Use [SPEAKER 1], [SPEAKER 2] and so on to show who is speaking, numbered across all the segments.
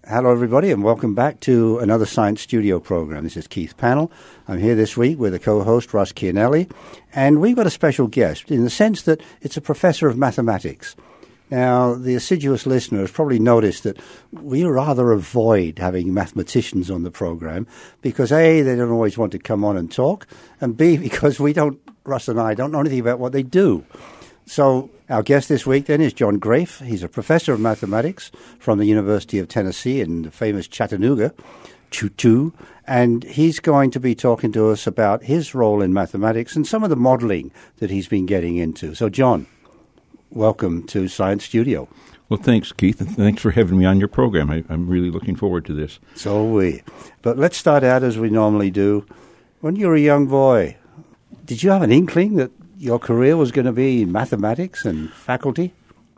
[SPEAKER 1] Hello, everybody, and welcome back to another Science Studio program. This is Keith Pannell. I'm here this week with a co-host, Russ Chianelli, and we've got a special guest in the sense that it's a professor of mathematics. Now, the assiduous listener has probably noticed that we rather avoid having mathematicians on the program because, A, they don't always want to come on and talk, and B, because Russ and I don't know anything about what they do. So our guest this week then is John Graeff. He's a professor of mathematics from the University of Tennessee in the famous Chattanooga, Choo-choo, and he's going to be talking to us about his role in mathematics and some of the modeling that he's been getting into. So, John, welcome to Science Studio.
[SPEAKER 2] Well, thanks, Keith, and thanks for having me on your program. I'm really looking forward to this.
[SPEAKER 1] So are we. But let's start out as we normally do. When you were a young boy, did you have an inkling that your career was going to be mathematics and faculty?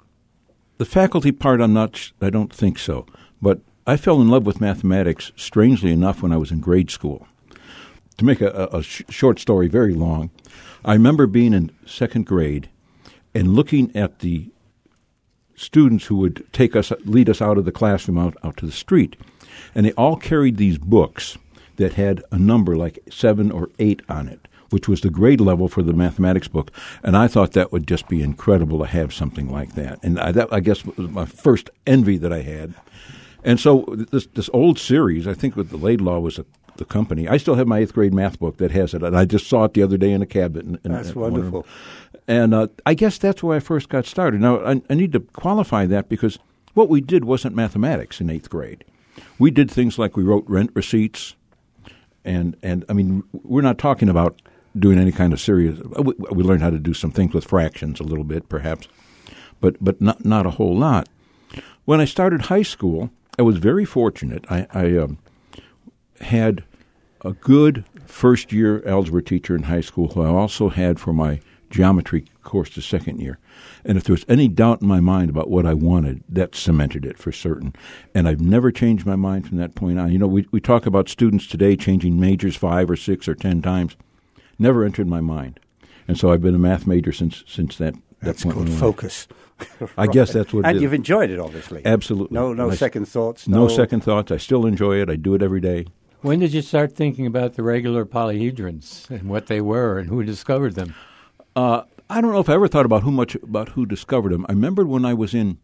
[SPEAKER 2] The faculty part, I don't think so. But I fell in love with mathematics, strangely enough, when I was in grade school. To make a short story very long, I remember being in second grade and looking at the students who would lead us out of the classroom out to the street. And they all carried these books that had a number like 7 or 8 on it, which was the grade level for the mathematics book. And I thought that would just be incredible to have something like that. And that, I guess, was my first envy that I had. And so this old series, I think with the Laidlaw was the company. I still have my 8th grade math book that has it, and I just saw it the other day in a cabinet.
[SPEAKER 1] That's wonderful.
[SPEAKER 2] And I guess that's where I first got started. Now, I need to qualify that because what we did wasn't mathematics in 8th grade. We did things like we wrote rent receipts, and I mean, we're not talking about doing any kind of serious. We learned how to do some things with fractions a little bit, perhaps, but not a whole lot. When I started high school, I was very fortunate. I had a good first-year algebra teacher in high school who I also had for my geometry course the second year. And if there was any doubt in my mind about what I wanted, that cemented it for certain. And I've never changed my mind from that point on. You know, we talk about students today changing majors 5 or 6 or 10 times. Never entered my mind. And so I've been a math major since that
[SPEAKER 1] That's
[SPEAKER 2] point.
[SPEAKER 1] called focus.
[SPEAKER 2] I guess that's what it is.
[SPEAKER 1] And you've enjoyed it, obviously.
[SPEAKER 2] Absolutely.
[SPEAKER 1] No second thoughts.
[SPEAKER 2] No second thoughts. I still enjoy it. I do it every day.
[SPEAKER 3] When did you start thinking about the regular polyhedrons and what they were and who discovered them?
[SPEAKER 2] I don't know if I ever thought about who discovered them. I remember when I was in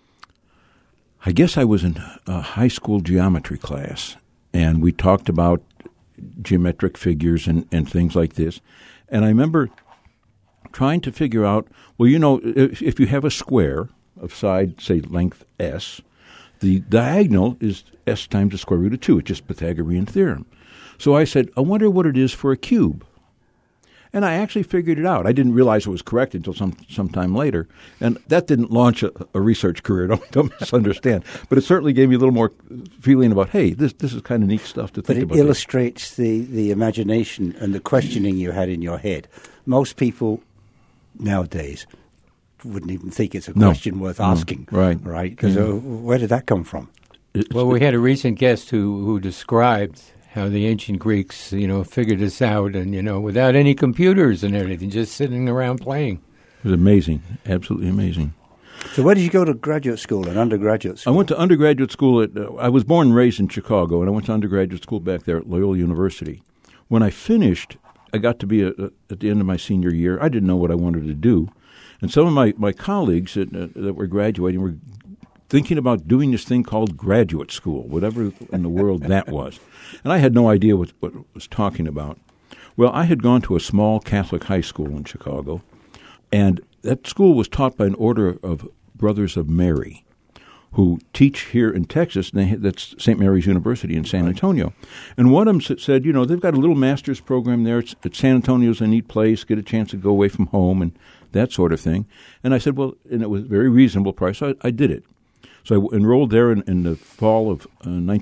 [SPEAKER 2] high school geometry class, and we talked about geometric figures and things like this. And I remember trying to figure out, well, you know, if you have a square of side, say, length S, the diagonal is S times the square root of 2. It's just Pythagorean theorem. So I said, I wonder what it is for a cube. And I actually figured it out. I didn't realize it was correct until some time later. And that didn't launch a research career, don't misunderstand. But it certainly gave me a little more feeling about, hey, this is kind of neat stuff to think about.
[SPEAKER 1] But it illustrates the imagination and the questioning you had in your head. Most people nowadays wouldn't even think it's a question worth asking.
[SPEAKER 2] Right.
[SPEAKER 1] Because where did that come from?
[SPEAKER 3] Well, we had a recent guest who described how the ancient Greeks, figured this out and, without any computers and everything, just sitting around playing.
[SPEAKER 2] It was amazing, absolutely amazing.
[SPEAKER 1] So where did you go to graduate school and undergraduate school?
[SPEAKER 2] I went to undergraduate school I was born and raised in Chicago, and I went to undergraduate school back there at Loyola University. When I finished, I got to be at the end of my senior year. I didn't know what I wanted to do. And some of my colleagues that were graduating were thinking about doing this thing called graduate school, whatever in the world that was. And I had no idea what it was talking about. Well, I had gone to a small Catholic high school in Chicago, and that school was taught by an order of Brothers of Mary, who teach here in Texas. And that's St. Mary's University in San Antonio. And one of them said, they've got a little master's program there. At San Antonio's a neat place, get a chance to go away from home and that sort of thing. And I said, well, and it was a very reasonable price, so I did it. So I enrolled there in the fall of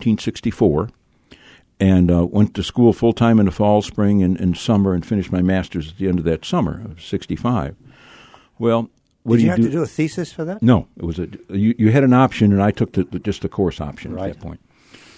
[SPEAKER 2] 1964 and went to school full-time in the fall, spring, and summer and finished my master's at the end of that summer of 65. Well, what
[SPEAKER 1] did
[SPEAKER 2] do
[SPEAKER 1] you
[SPEAKER 2] you
[SPEAKER 1] have
[SPEAKER 2] do?
[SPEAKER 1] to do a thesis for that?
[SPEAKER 2] No. It was you had an option, and I took just the course option
[SPEAKER 1] right.
[SPEAKER 2] at that point.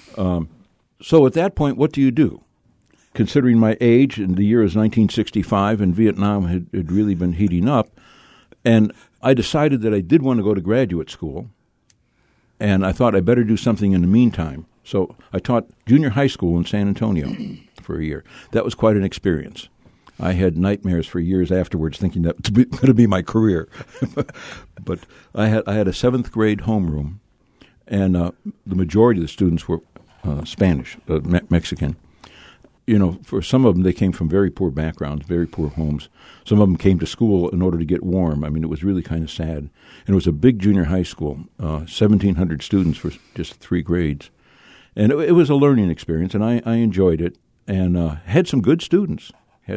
[SPEAKER 2] So at that point, what do you do? Considering my age, and the year is 1965, and Vietnam had really been heating up, and I decided that I did want to go to graduate school. And I thought I better do something in the meantime. So I taught junior high school in San Antonio for a year. That was quite an experience. I had nightmares for years afterwards, thinking that was going to be my career. But I had a seventh grade homeroom, and the majority of the students were Spanish, Mexican. You know, for some of them, they came from very poor backgrounds, very poor homes. Some of them came to school in order to get warm. I mean, it was really kind of sad. And it was a big junior high school, 1,700 students for just 3 grades. And it was a learning experience, and I enjoyed it, and had some good students.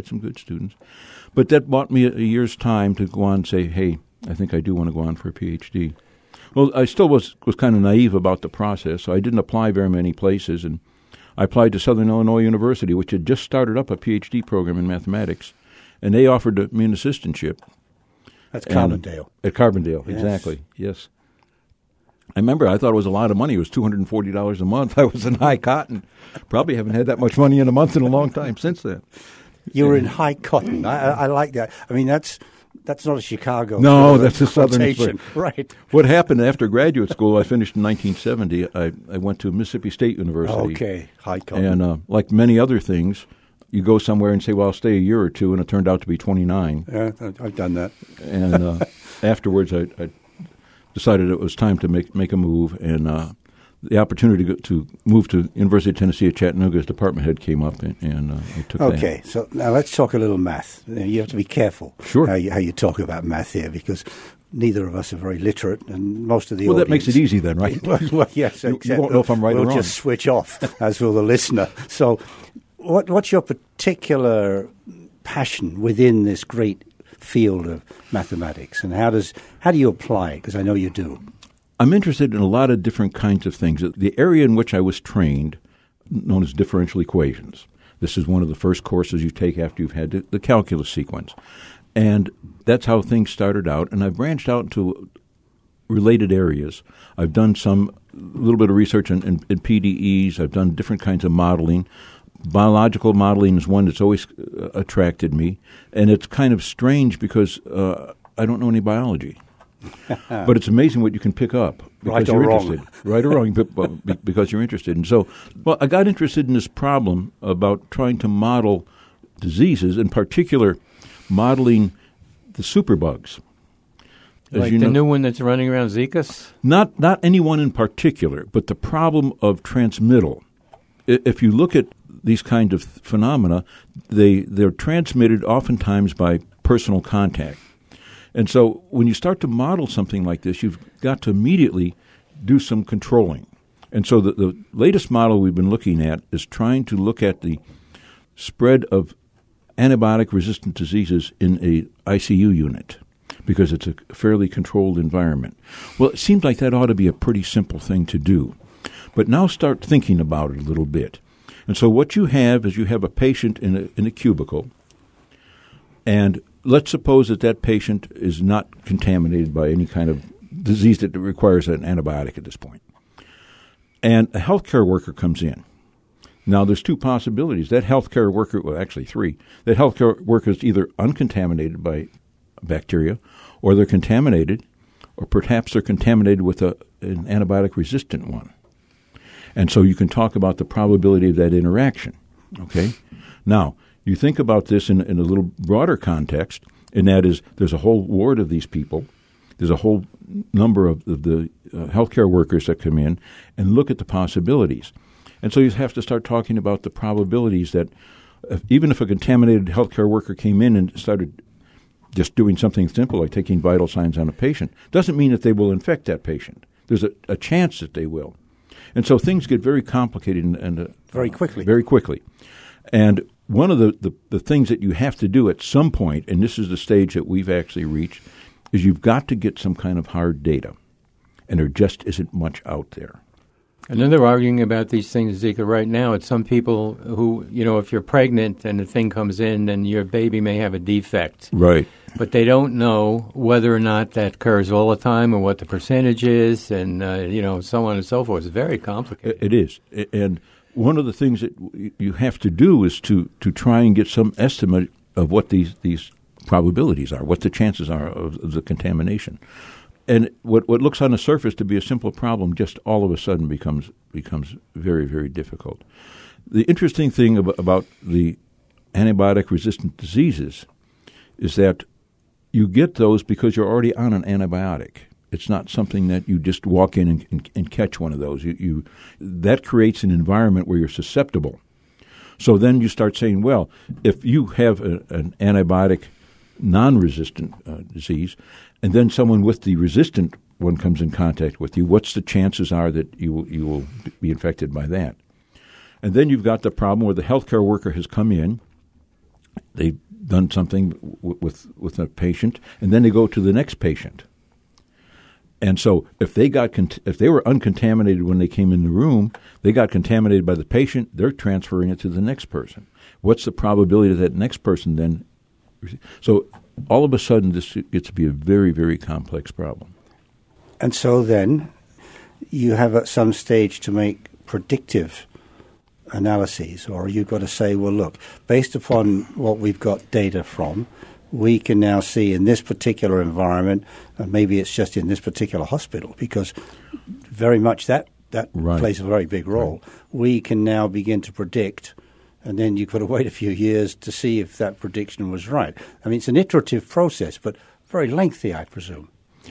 [SPEAKER 2] But that bought me a year's time to go on and say, hey, I think I do want to go on for a PhD. Well, I still was kind of naive about the process, so I didn't apply very many places, and I applied to Southern Illinois University, which had just started up a PhD program in mathematics, and they offered me an assistantship.
[SPEAKER 1] That's Carbondale.
[SPEAKER 2] At Carbondale,
[SPEAKER 1] yes.
[SPEAKER 2] Exactly, yes. I remember I thought it was a lot of money. It was $240 a month. I was in high cotton. Probably haven't had that much money in a month in a long time since then.
[SPEAKER 1] You were in high cotton. I like that. I mean, that's not a Chicago.
[SPEAKER 2] No, that's a Southern expression.
[SPEAKER 1] Right.
[SPEAKER 2] What happened after graduate school, I finished in 1970. I went to Mississippi State University.
[SPEAKER 1] Okay, high cotton.
[SPEAKER 2] And like many other things, you go somewhere and say, well, I'll stay a year or two, and it turned out to be 29.
[SPEAKER 1] Yeah, I've done that.
[SPEAKER 2] And afterwards, I decided it was time to make a move, and the opportunity to move to University of Tennessee at Chattanooga as department head came up, and I took that.
[SPEAKER 1] Okay, so now let's talk a little math. You have to be careful
[SPEAKER 2] Sure.
[SPEAKER 1] how you talk about math here, because neither of us are very literate, and most of the
[SPEAKER 2] Well,
[SPEAKER 1] audience...
[SPEAKER 2] that makes it easy then, right?
[SPEAKER 1] Well, yes,
[SPEAKER 2] You
[SPEAKER 1] except
[SPEAKER 2] won't know if I'm right or
[SPEAKER 1] we'll
[SPEAKER 2] wrong.
[SPEAKER 1] just switch off, as will the listener. So what's your particular passion within this great field of mathematics, and how do you apply it? Because I know you do.
[SPEAKER 2] I'm interested in a lot of different kinds of things. The area in which I was trained, known as differential equations. This is one of the first courses you take after you've had the calculus sequence. And that's how things started out. And I've branched out into related areas. I've done a little bit of research in PDEs. I've done different kinds of modeling. Biological modeling is one that's always attracted me. And it's kind of strange because I don't know any biology. But it's amazing what you can pick up because you're interested. Right or wrong, because you're interested. And so, I got interested in this problem about trying to model diseases, in particular, modeling the superbugs.
[SPEAKER 3] Like the new one that's running around, Zika?
[SPEAKER 2] Not any one in particular, but the problem of transmittal. If you look at these kind of phenomena, they're transmitted oftentimes by personal contact. And so when you start to model something like this, you've got to immediately do some controlling. And so the latest model we've been looking at is trying to look at the spread of antibiotic-resistant diseases in a ICU unit because it's a fairly controlled environment. Well, it seems like that ought to be a pretty simple thing to do. But now start thinking about it a little bit. And so what you have is you have a patient in a cubicle, and let's suppose that patient is not contaminated by any kind of disease that requires an antibiotic at this point. And a healthcare worker comes in. Now, there's 2 possibilities. That healthcare worker, well, actually 3. That healthcare worker is either uncontaminated by bacteria, or they're contaminated, or perhaps they're contaminated with an antibiotic-resistant one. And so you can talk about the probability of that interaction, okay? Now, you think about this in a little broader context, and that is there's a whole ward of these people. There's a whole number of the healthcare workers that come in and look at the possibilities. And so you have to start talking about the probabilities that even if a contaminated healthcare worker came in and started just doing something simple like taking vital signs on a patient, doesn't mean that they will infect that patient. There's a chance that they will. And so things get very complicated and
[SPEAKER 1] very quickly.
[SPEAKER 2] Very quickly. And one of the things that you have to do at some point, and this is the stage that we've actually reached, is you've got to get some kind of hard data. And there just isn't much out there.
[SPEAKER 3] And then they're arguing about these things, Zika, right now. It's some people who, if you're pregnant and the thing comes in, then your baby may have a defect.
[SPEAKER 2] Right.
[SPEAKER 3] But they don't know whether or not that occurs all the time or what the percentage is and, so on and so forth. It's very complicated.
[SPEAKER 2] It is. And one of the things that you have to do is to try and get some estimate of what these probabilities are, what the chances are of the contamination. And what looks on the surface to be a simple problem just all of a sudden becomes very, very difficult. The interesting thing about the antibiotic-resistant diseases is that you get those because you're already on an antibiotic. It's not something that you just walk in and catch one of those. That creates an environment where you're susceptible. So then you start saying, well, if you have an antibiotic non-resistant disease, and then someone with the resistant one comes in contact with you, what's the chances are that you will be infected by that? And then you've got the problem where the healthcare worker has come in, they've done something with a patient, and then they go to the next patient. And so if they were uncontaminated when they came in the room, they got contaminated by the patient, they're transferring it to the next person. What's the probability that next person then? So all of a sudden this gets to be a very, very complex problem.
[SPEAKER 1] And so then you have at some stage to make predictive analyses, or you've got to say, well, look, based upon what we've got data from, we can now see in this particular environment, and maybe it's just in this particular hospital, because very much that
[SPEAKER 2] right.
[SPEAKER 1] plays a very big role. Right. We can now begin to predict, and then you've got to wait a few years to see if that prediction was right. I mean, it's an iterative process, but very lengthy, I presume.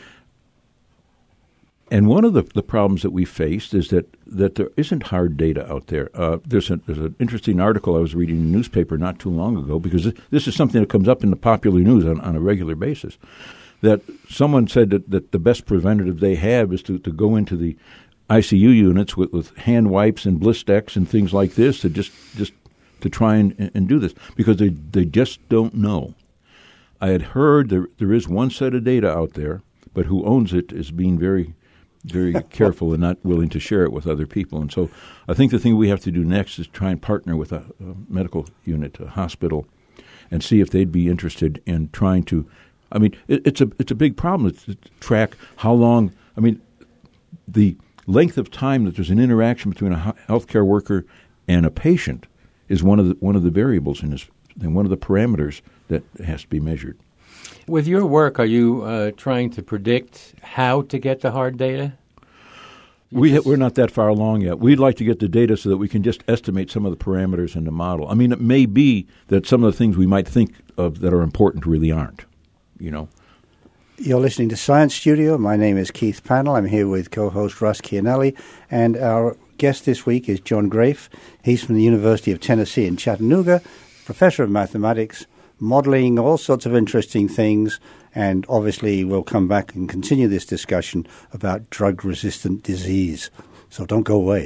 [SPEAKER 2] And one of the problems that we faced is that there isn't hard data out there. There's an interesting article I was reading in the newspaper not too long ago, because this is something that comes up in the popular news on a regular basis, that someone said that the best preventative they have is to go into the ICU units with hand wipes and Blistex and things like this to just to try and do this, because they just don't know. I had heard there is one set of data out there, but who owns it is being very careful and not willing to share it with other people. And so I think the thing we have to do next is try and partner with a medical unit, a hospital, and see if they'd be interested in trying to – I mean, it's a big problem to track how long – I mean, the length of time that there's an interaction between a healthcare worker and a patient is one of the variables in this, and one of the parameters that has to be measured.
[SPEAKER 3] With your work, are you trying to predict how to get the hard data?
[SPEAKER 2] We're not that far along yet. We'd like to get the data so that we can just estimate some of the parameters in the model. I mean, it may be that some of the things we might think of that are important really aren't, you know.
[SPEAKER 1] You're listening to Science Studio. My name is Keith Pannell. I'm here with co-host Russ Chianelli, and our guest this week is John Graef. He's from the University of Tennessee in Chattanooga, professor of mathematics, modeling all sorts of interesting things, and obviously we'll come back and continue this discussion about drug-resistant disease. So don't go away.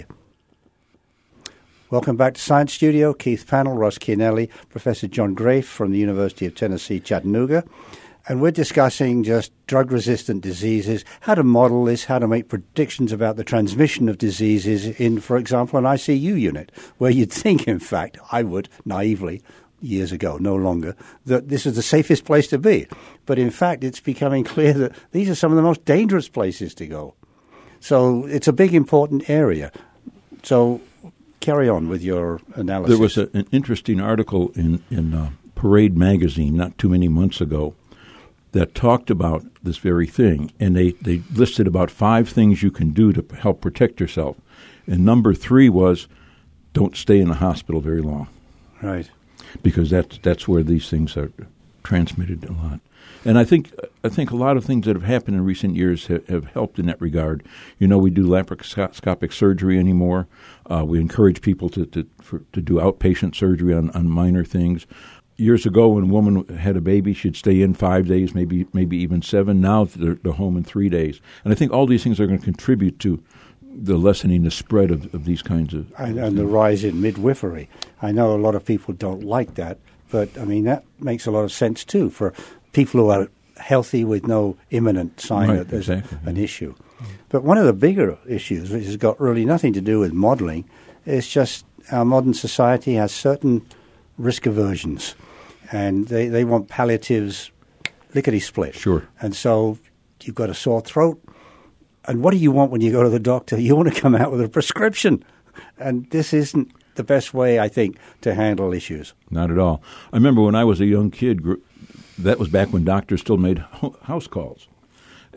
[SPEAKER 1] Welcome back to Science Studio. Keith Pannell, Russ Chianelli, Professor John Graef from the University of Tennessee, Chattanooga. And we're discussing just drug-resistant diseases, how to model this, how to make predictions about the transmission of diseases in, for example, an ICU unit, where you'd think, in fact, I would, naively, years ago, no longer, that this is the safest place to be. But in fact, it's becoming clear that these are some of the most dangerous places to go. So it's a big, important area. So carry on with your analysis.
[SPEAKER 2] There was an interesting article in Parade magazine not too many months ago that talked about this very thing, and they listed about 5 things you can do to help protect yourself. And number 3 was don't stay in the hospital very long.
[SPEAKER 1] Right.
[SPEAKER 2] Because that's where these things are transmitted a lot. And I think a lot of things that have happened in recent years have helped in that regard. You know, we do laparoscopic surgery anymore. We encourage people to do outpatient surgery on minor things. Years ago, when a woman had a baby, she'd stay in 5 days, maybe even 7. Now they're home in 3 days. And I think all these things are going to contribute to the lessening the spread of these kinds of
[SPEAKER 1] and the rise in midwifery. I know a lot of people don't like that, but I mean that makes a lot of sense too for people who are healthy with no imminent sign that there's an issue. But one of the bigger issues, which has got really nothing to do with modeling, is just our modern society has certain risk aversions, and they want palliatives lickety-split.
[SPEAKER 2] Sure.
[SPEAKER 1] And so you've got a sore throat. And what do you want when you go to the doctor? You want to come out with a prescription. And this isn't the best way, I think, to handle issues.
[SPEAKER 2] Not at all. I remember when I was a young kid, that was back when doctors still made house calls. And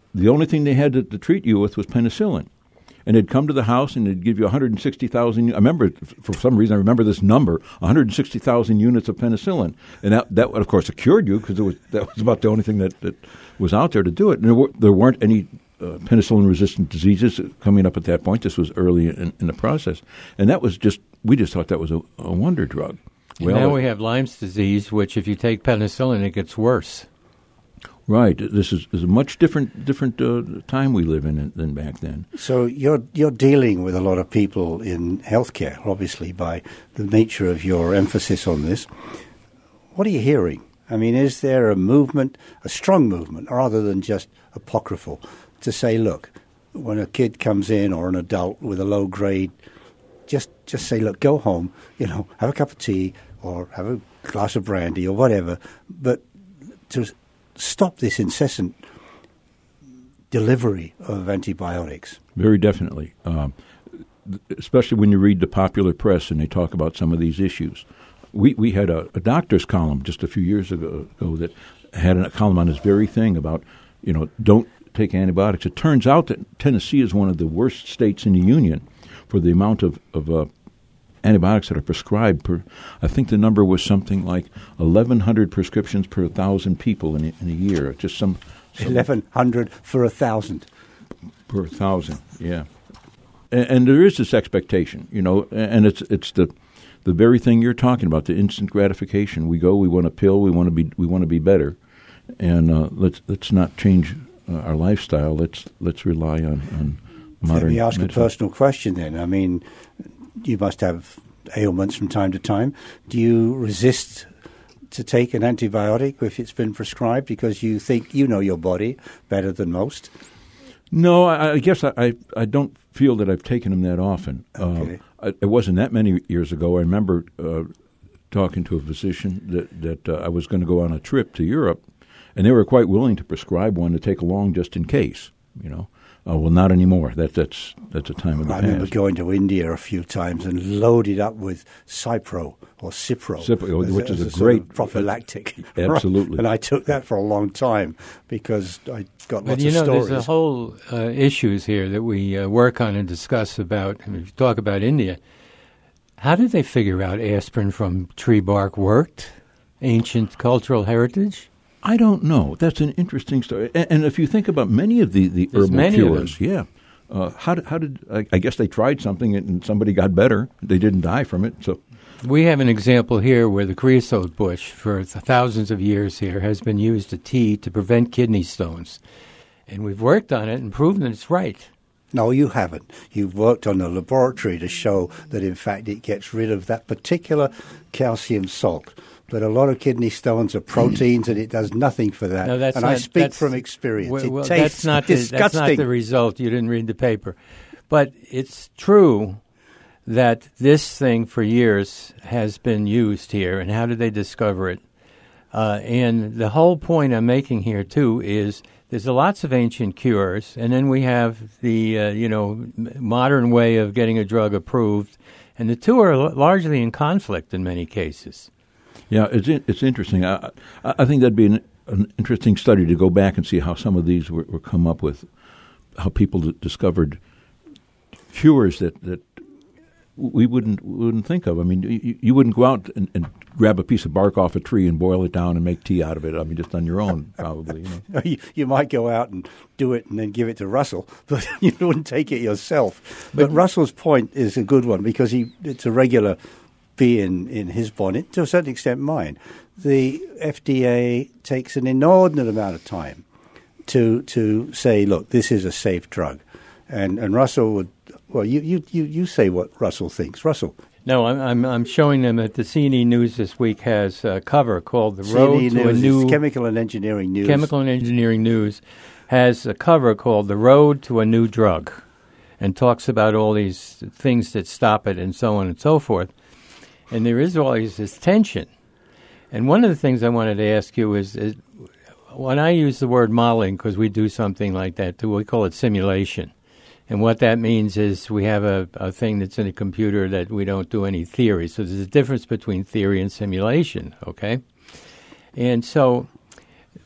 [SPEAKER 2] the only thing they had to treat you with was penicillin. And they'd come to the house and they'd give you 160,000. I remember, for some reason, I remember this number: 160,000 units of penicillin, and that of course cured you because that was about the only thing that was out there to do it. And there weren't any penicillin-resistant diseases coming up at that point. This was early in the process, and we just thought that was a wonder drug.
[SPEAKER 3] Well, now we have Lyme's disease, which if you take penicillin, it gets worse.
[SPEAKER 2] Right. This is a much different time we live in than back then.
[SPEAKER 1] So you're dealing with a lot of people in healthcare, obviously, by the nature of your emphasis on this. What are you hearing? I mean, is there a movement, a strong movement, rather than just apocryphal, to say, look, when a kid comes in or an adult with a low grade, just say, look, go home, have a cup of tea or have a glass of brandy or whatever, but to stop this incessant delivery of antibiotics.
[SPEAKER 2] Very definitely, especially when you read the popular press and they talk about some of these issues. We had a doctor's column just a few years ago that had a column on this very thing about, don't take antibiotics. It turns out that Tennessee is one of the worst states in the union for the amount of antibiotics that are prescribed I think the number was something like 1,100 prescriptions per 1,000 people in a year. Just some
[SPEAKER 1] 1,100 for 1,000
[SPEAKER 2] per 1,000. Yeah, and there is this expectation, and it's the very thing you're talking about, the instant gratification. We want a pill. We want to be better, and let's not change our lifestyle. Let's rely on modern.
[SPEAKER 1] Let me ask
[SPEAKER 2] medicine.
[SPEAKER 1] a personal question then. I mean, you must have ailments from time to time. Do you resist to take an antibiotic if it's been prescribed because you think you know your body better than most?
[SPEAKER 2] No, I guess I don't feel that I've taken them that often.
[SPEAKER 1] Okay.
[SPEAKER 2] It wasn't that many years ago. I remember talking to a physician that I was going to go on a trip to Europe, and they were quite willing to prescribe one to take along just in case, Well, not anymore. That's a time of the past.
[SPEAKER 1] I remember going to India a few times and loaded up with Cipro or Cipro,
[SPEAKER 2] which is a
[SPEAKER 1] sort
[SPEAKER 2] great
[SPEAKER 1] of prophylactic.
[SPEAKER 2] Absolutely.
[SPEAKER 1] Right? And I took that for a long time because I got lots of stories.
[SPEAKER 3] There's a whole issues here that we work on and discuss about. I mean, if you talk about India, how did they figure out aspirin from tree bark worked? Ancient cultural heritage?
[SPEAKER 2] I don't know. That's an interesting story. And if you think about many of the herbal cures, how did I guess they tried something and somebody got better. They didn't die from it. So
[SPEAKER 3] we have an example here where the creosote bush for thousands of years here has been used as tea to prevent kidney stones. And we've worked on it and proven that it's right.
[SPEAKER 1] No, you haven't. You've worked on a laboratory to show that, in fact, it gets rid of that particular calcium salt. But a lot of kidney stones are proteins, and it does nothing for that.
[SPEAKER 3] No,
[SPEAKER 1] and I speak from experience.
[SPEAKER 3] Well,
[SPEAKER 1] it tastes disgusting.
[SPEAKER 3] That's not the result. You didn't read the paper. But it's true that this thing for years has been used here. And how did they discover it? And the whole point I'm making here, too, is there's lots of ancient cures, and then we have the modern way of getting a drug approved, and the two are largely in conflict in many cases.
[SPEAKER 2] Yeah, it's interesting. I think that'd be an interesting study to go back and see how some of these were come up with, how people discovered cures that we wouldn't think of. I mean, you wouldn't go out and grab a piece of bark off a tree and boil it down and make tea out of it. I mean, just on your own, probably.
[SPEAKER 1] You might go out and do it and then give it to Russell, but you wouldn't take it yourself. But Russell's point is a good one because it's a regular bee in his bonnet, to a certain extent mine. The FDA takes an inordinate amount of time to say, look, this is a safe drug. And Russell would, well, you say what Russell thinks. Russell.
[SPEAKER 3] No, I'm showing them that the CNE News this week has a cover called "The Road to a New
[SPEAKER 1] Chemical and Engineering News."
[SPEAKER 3] Chemical and Engineering News has a cover called "The Road to a New Drug," and talks about all these things that stop it and so on and so forth. And there is always this tension. And one of the things I wanted to ask you is when I use the word modeling, because we do something like that too, we call it simulation. And what that means is we have a thing that's in a computer that we don't do any theory. So there's a difference between theory and simulation, okay? And so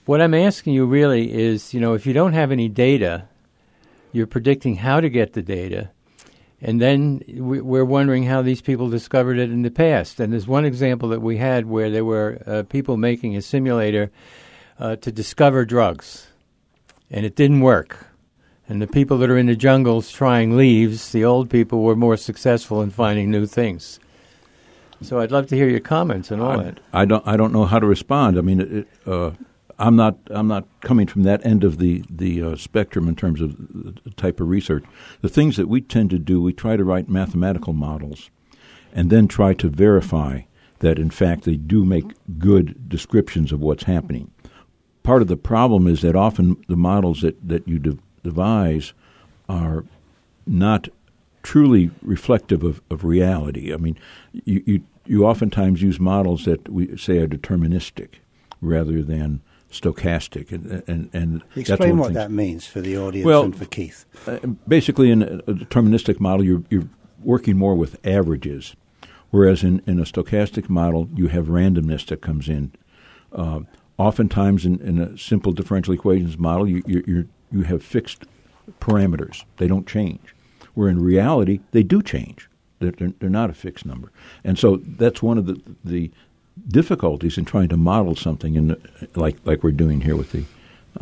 [SPEAKER 3] what I'm asking you really is, if you don't have any data, you're predicting how to get the data, and then we're wondering how these people discovered it in the past. And there's one example that we had where there were people making a simulator to discover drugs, and it didn't work. And the people that are in the jungles trying leaves, the old people were more successful in finding new things. So I'd love to hear your comments on all that.
[SPEAKER 2] I don't know how to respond. I mean, I'm not coming from that end of the spectrum in terms of the type of research. The things that we tend to do, we try to write mathematical models, and then try to verify that in fact they do make good descriptions of what's happening. Part of the problem is that often the models that you devise are not truly reflective of reality. I mean, you oftentimes use models that we say are deterministic rather than stochastic, and
[SPEAKER 1] explain what that means for the audience and for Keith.
[SPEAKER 2] Basically, in a deterministic model, you're working more with averages, whereas in a stochastic model, you have randomness that comes in. Oftentimes, in a simple differential equations model, you have fixed parameters; they don't change. Where in reality, they do change; they're not a fixed number, and so that's one of the difficulties in trying to model something like we're doing here with the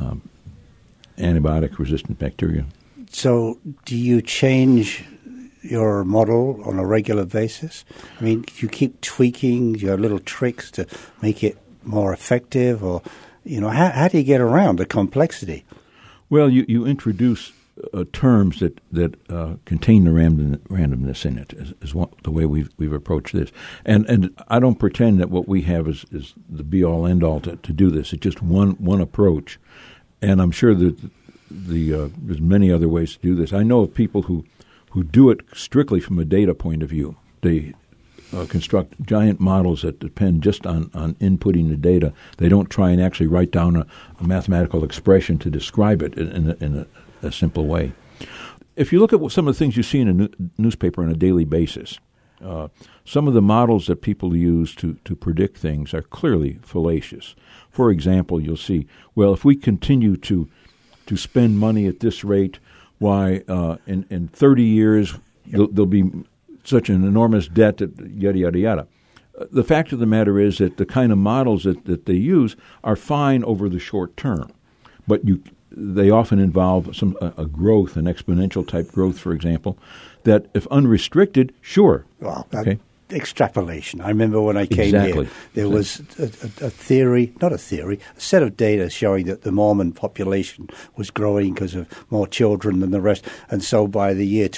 [SPEAKER 2] antibiotic-resistant bacteria.
[SPEAKER 1] So do you change your model on a regular basis? I mean, do you keep tweaking your little tricks to make it more effective? Or, how do you get around the complexity?
[SPEAKER 2] Well, you introduce terms that contain the randomness in it is the way we've approached this, and I don't pretend that what we have is the be all end all to do this. It's just one approach, and I'm sure that there's many other ways to do this. I know of people who do it strictly from a data point of view. They construct giant models that depend just on inputting the data. They don't try and actually write down a mathematical expression to describe it in a simple way. If you look at some of the things you see in a newspaper on a daily basis, some of the models that people use to predict things are clearly fallacious. For example, you'll see, well, if we continue to spend money at this rate, why in 30 years there'll be such an enormous debt that yada, yada, yada. The fact of the matter is that the kind of models that they use are fine over the short term, but they often involve a growth, an exponential type growth, for example, that if unrestricted, sure.
[SPEAKER 1] Well, okay. Extrapolation. I remember when I came here, there was a set of data showing that the Mormon population was growing because of more children than the rest. And so by the year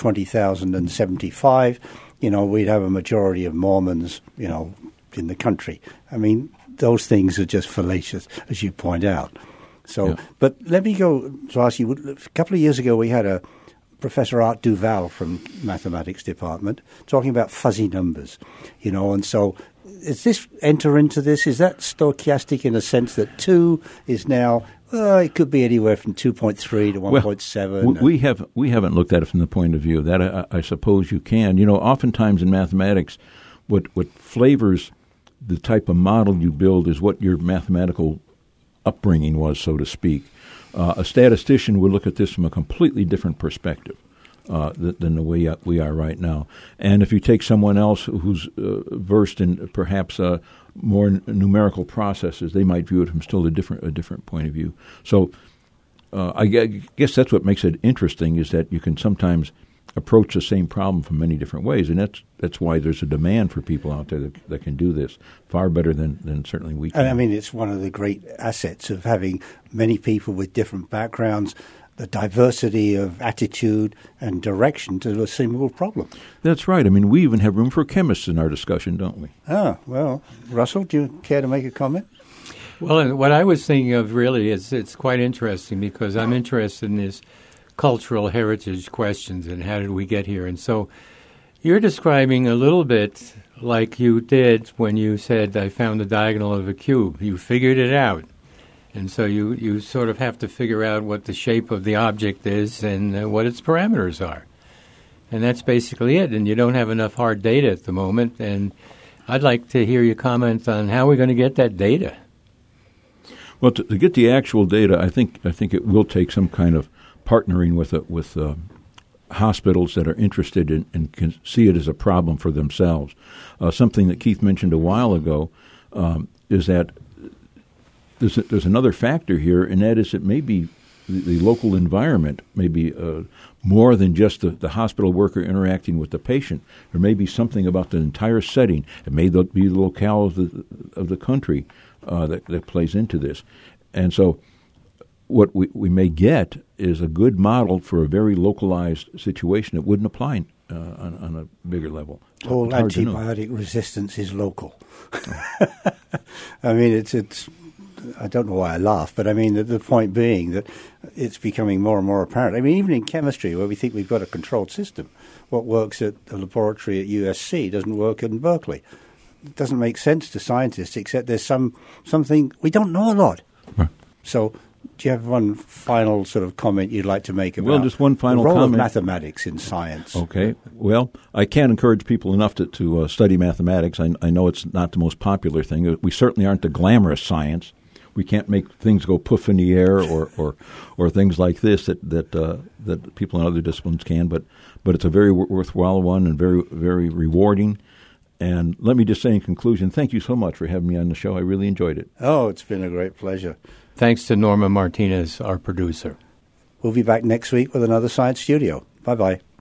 [SPEAKER 1] 2075, we'd have a majority of Mormons, in the country. I mean, those things are just fallacious, as you point out. So, yeah. But let me go to ask you, a couple of years ago we had a Professor Art Duval from Mathematics Department talking about fuzzy numbers, and so does this enter into this? Is that stochastic in a sense that 2 is now, it could be anywhere from 2.3 to 1.7?
[SPEAKER 2] Well, we haven't looked at it from the point of view that I suppose you can. Oftentimes in mathematics, what flavors the type of model you build is what your mathematical upbringing was, so to speak. A statistician would look at this from a completely different perspective than the way we are right now. And if you take someone else who's versed in perhaps more numerical processes, they might view it from still a different point of view. So I guess that's what makes it interesting, is that you can sometimes approach the same problem from many different ways, and that's why there's a demand for people out there that can do this far better than certainly we can.
[SPEAKER 1] And I mean, it's one of the great assets of having many people with different backgrounds, the diversity of attitude and direction to a single problem.
[SPEAKER 2] That's right. I mean, we even have room for chemists in our discussion, don't we?
[SPEAKER 1] Ah, well, Russell, do you care to make a comment?
[SPEAKER 3] Well, and what I was thinking of really is it's quite interesting because I'm interested in this cultural heritage questions and how did we get here. And so you're describing a little bit like you did when you said, I found the diagonal of a cube. You figured it out. And so you sort of have to figure out what the shape of the object is and what its parameters are. And that's basically it. And you don't have enough hard data at the moment. And I'd like to hear your comment on how we're going to get that data.
[SPEAKER 2] Well, to get the actual data, I think it will take some kind of partnering with hospitals that are interested in and can see it as a problem for themselves. Something that Keith mentioned a while ago is that there's another factor here, and that is it may be the local environment may be more than just the hospital worker interacting with the patient. There may be something about the entire setting. It may be the locale of the country that plays into this. And so what we may get is a good model for a very localized situation that wouldn't apply on a bigger level.
[SPEAKER 1] All antibiotic resistance is local. I mean, it's. I don't know why I laugh, but I mean the point being that it's becoming more and more apparent. I mean, even in chemistry, where we think we've got a controlled system, what works at the laboratory at USC doesn't work in Berkeley. It doesn't make sense to scientists, except there's something we don't know a lot.
[SPEAKER 2] Right.
[SPEAKER 1] So, do you have one final sort of comment you'd like to make about
[SPEAKER 2] just one final
[SPEAKER 1] the role
[SPEAKER 2] comment.
[SPEAKER 1] of mathematics in science?
[SPEAKER 2] Okay. Well, I can't encourage people enough to study mathematics. I know it's not the most popular thing. We certainly aren't the glamorous science. We can't make things go poof in the air or things like this that people in other disciplines can. But it's a very worthwhile one and very, very rewarding. And let me just say in conclusion, thank you so much for having me on the show. I really enjoyed it.
[SPEAKER 1] Oh, it's been a great pleasure.
[SPEAKER 3] Thanks to Norma Martinez, our producer.
[SPEAKER 1] We'll be back next week with another Science Studio. Bye-bye.